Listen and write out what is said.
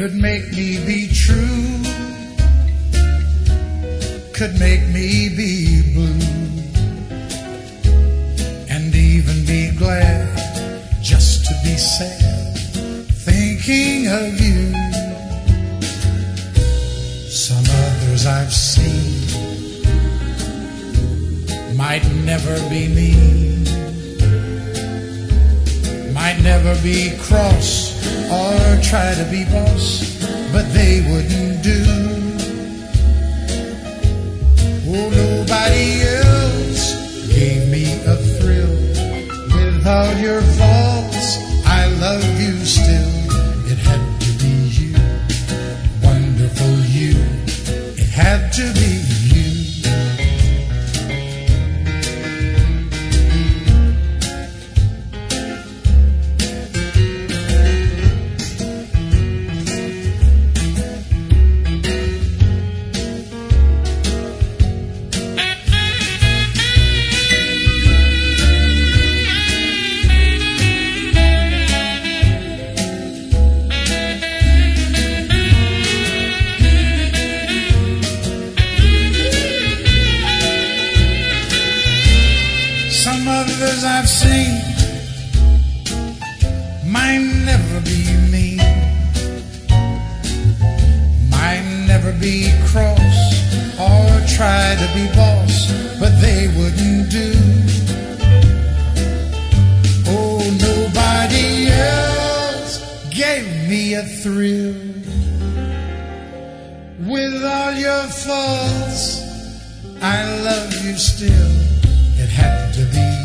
could make me be true, could make me be blue, and even be glad just to be sad, thinking of you. Some others I've seen might never be mean, might never be cross or try to be boss, but they wouldn't do. Oh, nobody else gave me a thrill. With all your faults, I love you still. It had to be you, wonderful you. It had to be you. Some others I've seen might never be mean, might never be cross or try to be boss, but they wouldn't do. Oh, nobody else gave me a thrill. With all your faults, I love you still. It had to be